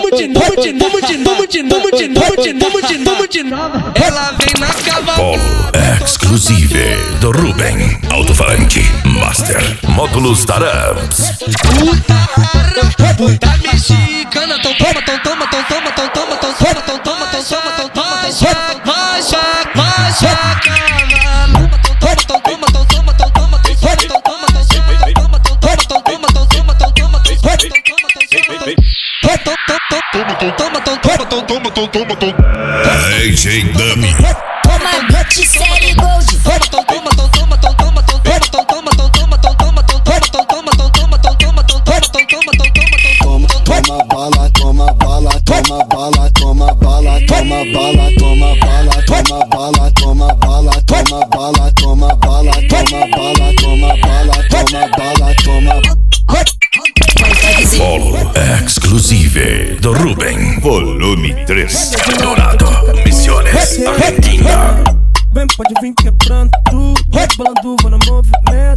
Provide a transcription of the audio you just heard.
Ela vem na cavalgada. Polo exclusive do Ruben. Alto-falante Master. Módulos Tarabs. Puta mexicana, toma, AJ Dummy. Toma beat série gold. Toma bala, toma bala, toma bala, toma bala, toma bala, toma bala, toma bala, toma bala, toma bala, toma bala, toma bala, toma bala, toma bala, toma. Polo exclusive do Ruben. Volume 3. Dourado. Misiones. Argentina. Vem, pode vir quebrando tudo, rebolando, vou no movimento.